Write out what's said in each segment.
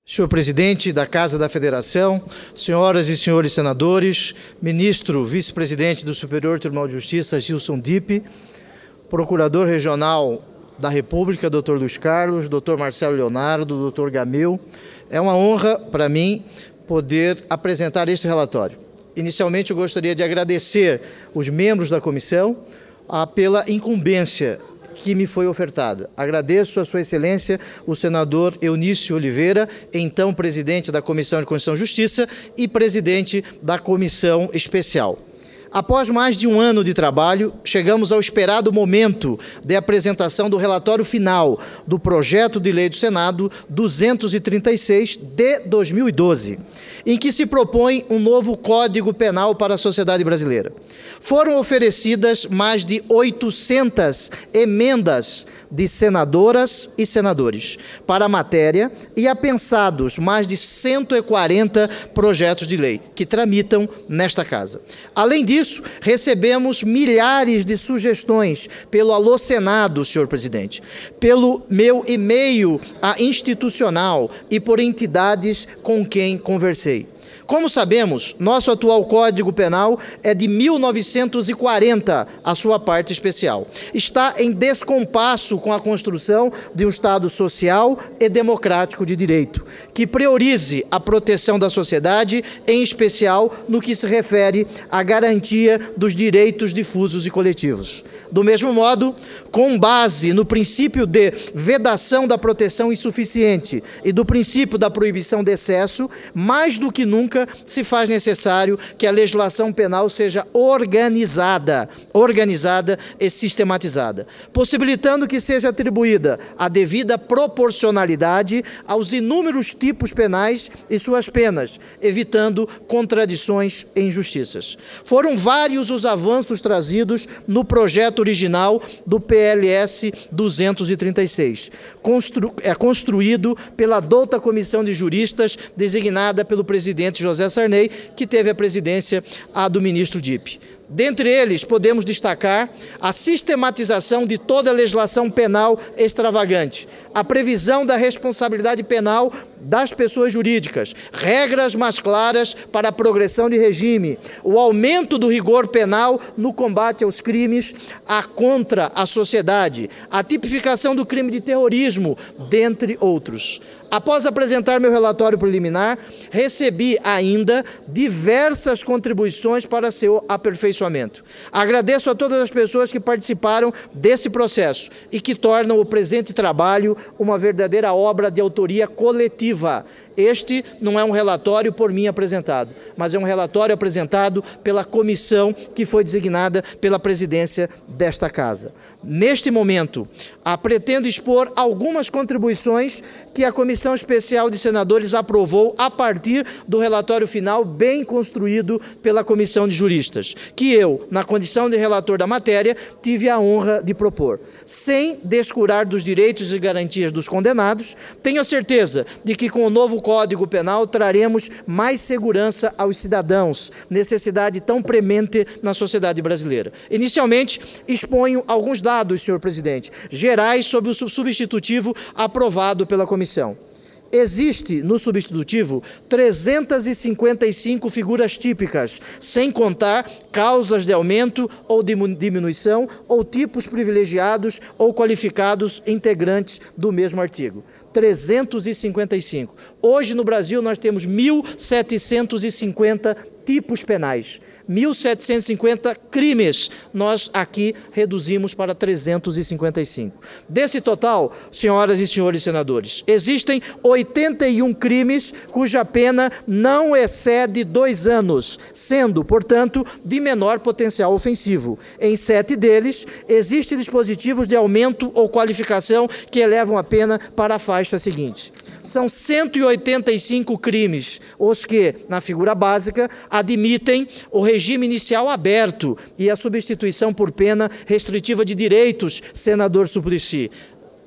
Senhor presidente da Casa da Federação, senhoras e senhores senadores, ministro vice-presidente do Superior Tribunal de Justiça, Gilson Dipp, procurador regional da República, Dr. Luiz Carlos, Dr. Marcelo Leonardo, Dr. Gamil, é uma honra para mim poder apresentar este relatório. Inicialmente, eu gostaria de agradecer os membros da comissão pela incumbência que me foi ofertada. Agradeço a Sua Excelência, o senador Eunício Oliveira, então presidente da Comissão de Constituição e Justiça e presidente da Comissão Especial. Após mais de um ano de trabalho, chegamos ao esperado momento de apresentação do relatório final do projeto de lei do Senado 236 de 2012, em que se propõe um novo Código Penal para a sociedade brasileira. Foram oferecidas mais de 800 emendas de senadoras e senadores para a matéria e apensados mais de 140 projetos de lei que tramitam nesta casa. Além disso, recebemos milhares de sugestões pelo Alô Senado, senhor presidente, pelo meu e-mail institucional e por entidades com quem conversei. Como sabemos, nosso atual Código Penal é de 1940, a sua parte especial. Está em descompasso com a construção de um Estado social e democrático de direito, que priorize a proteção da sociedade, em especial no que se refere à garantia dos direitos difusos e coletivos. Do mesmo modo, com base no princípio de vedação da proteção insuficiente e do princípio da proibição de excesso, mais do que nunca se faz necessário que a legislação penal seja organizada e sistematizada, possibilitando que seja atribuída a devida proporcionalidade aos inúmeros tipos penais e suas penas, evitando contradições e injustiças. Foram vários os avanços trazidos no projeto original do PLS 236, construído pela douta comissão de juristas designada pelo presidente José Sarney, que teve a presidência do ministro Dipp. Dentre eles, podemos destacar a sistematização de toda a legislação penal extravagante, a previsão da responsabilidade penal das pessoas jurídicas, regras mais claras para a progressão de regime, o aumento do rigor penal no combate aos crimes contra a sociedade, a tipificação do crime de terrorismo, dentre outros. Após apresentar meu relatório preliminar, recebi ainda diversas contribuições para seu aperfeiçoamento. Agradeço a todas as pessoas que participaram desse processo e que tornam o presente trabalho uma verdadeira obra de autoria coletiva. Este não é um relatório por mim apresentado, mas é um relatório apresentado pela comissão que foi designada pela presidência desta casa. Neste momento, pretendo expor algumas contribuições que a Comissão Especial de Senadores aprovou a partir do relatório final bem construído pela Comissão de Juristas, que eu, na condição de relator da matéria, tive a honra de propor. Sem descurar dos direitos e garantias dos condenados, tenho a certeza de que com o novo Código Penal traremos mais segurança aos cidadãos, necessidade tão premente na sociedade brasileira. Inicialmente, exponho alguns dados, senhor presidente, gerais sobre o substitutivo aprovado pela comissão. Existe no substitutivo 355 figuras típicas, sem contar causas de aumento ou de diminuição ou tipos privilegiados ou qualificados integrantes do mesmo artigo. 355. Hoje no Brasil nós temos 1.750 tipos penais, 1.750 crimes, nós aqui reduzimos para 355. Desse total, senhoras e senhores senadores, existem 81 crimes cuja pena não excede 2 anos, sendo, portanto, de menor potencial ofensivo. Em 7 deles, existem dispositivos de aumento ou qualificação que elevam a pena para a faixa seguinte. São 185 crimes, os que, na figura básica, admitem o regime inicial aberto e a substituição por pena restritiva de direitos, senador Suplicy.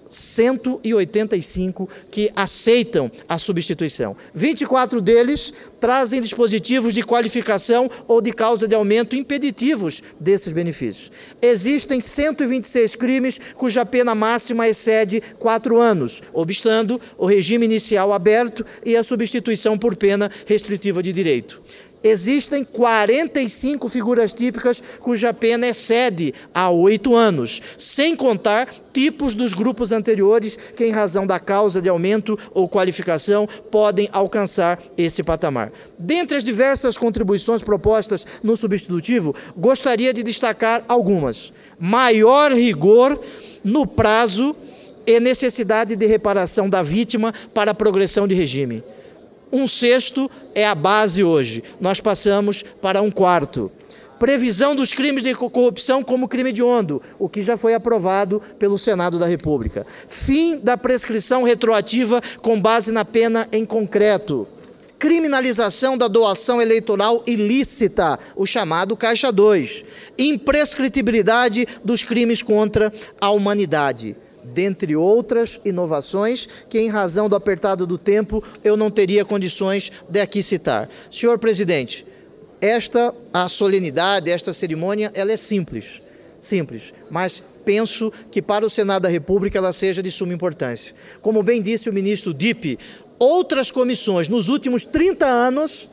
185 que aceitam a substituição. 24 deles trazem dispositivos de qualificação ou de causa de aumento impeditivos desses benefícios. Existem 126 crimes cuja pena máxima excede 4 anos, obstando o regime inicial aberto e a substituição por pena restritiva de direito. Existem 45 figuras típicas cuja pena excede a 8 anos, sem contar tipos dos grupos anteriores que, em razão da causa de aumento ou qualificação, podem alcançar esse patamar. Dentre as diversas contribuições propostas no substitutivo, gostaria de destacar algumas. Maior rigor no prazo e necessidade de reparação da vítima para a progressão de regime. 1/6 é a base hoje, nós passamos para 1/4. Previsão dos crimes de corrupção como crime hediondo, o que já foi aprovado pelo Senado da República. Fim da prescrição retroativa com base na pena em concreto. Criminalização da doação eleitoral ilícita, o chamado Caixa 2. Imprescritibilidade dos crimes contra a humanidade. Dentre outras inovações que, em razão do apertado do tempo, eu não teria condições de aqui citar. Senhor presidente, a solenidade, esta cerimônia, ela é simples, mas penso que para o Senado da República ela seja de suma importância. Como bem disse o ministro Dipp, outras comissões nos últimos 30 anos,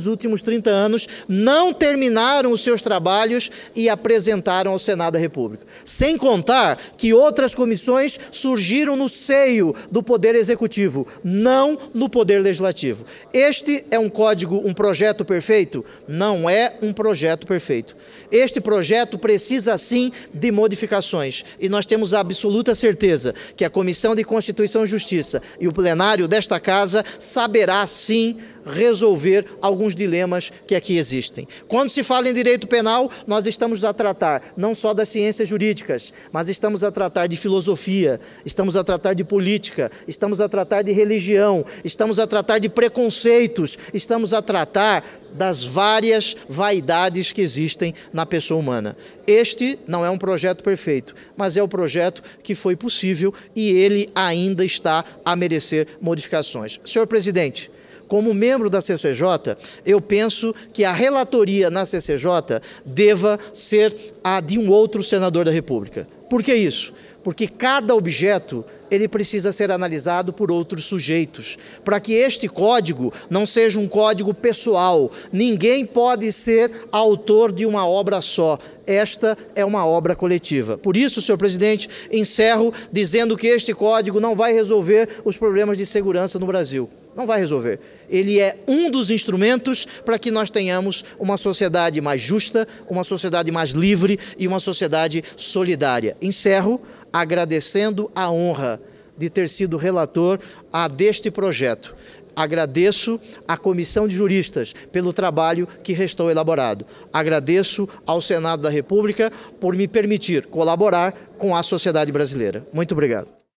não terminaram os seus trabalhos e apresentaram ao Senado da República. Sem contar que outras comissões surgiram no seio do Poder Executivo, não no Poder Legislativo. Este é um projeto perfeito? Não é um projeto perfeito. Este projeto precisa, sim, de modificações. E nós temos a absoluta certeza que a Comissão de Constituição e Justiça e o plenário desta Casa saberá, sim, resolver alguns dilemas que aqui existem. Quando se fala em direito penal, nós estamos a tratar não só das ciências jurídicas, mas estamos a tratar de filosofia, estamos a tratar de política, estamos a tratar de religião, estamos a tratar de preconceitos, estamos a tratar das várias vaidades que existem na pessoa humana. Este não é um projeto perfeito, mas é o projeto que foi possível e ele ainda está a merecer modificações. Senhor presidente, como membro da CCJ, eu penso que a relatoria na CCJ deva ser a de um outro senador da República. Por que isso? Porque cada objeto ele precisa ser analisado por outros sujeitos, para que este código não seja um código pessoal. Ninguém pode ser autor de uma obra só. Esta é uma obra coletiva. Por isso, senhor presidente, encerro dizendo que este código não vai resolver os problemas de segurança no Brasil. Não vai resolver. Ele é um dos instrumentos para que nós tenhamos uma sociedade mais justa, uma sociedade mais livre e uma sociedade solidária. Encerro agradecendo a honra de ter sido relator deste projeto. Agradeço à Comissão de Juristas pelo trabalho que restou elaborado. Agradeço ao Senado da República por me permitir colaborar com a sociedade brasileira. Muito obrigado.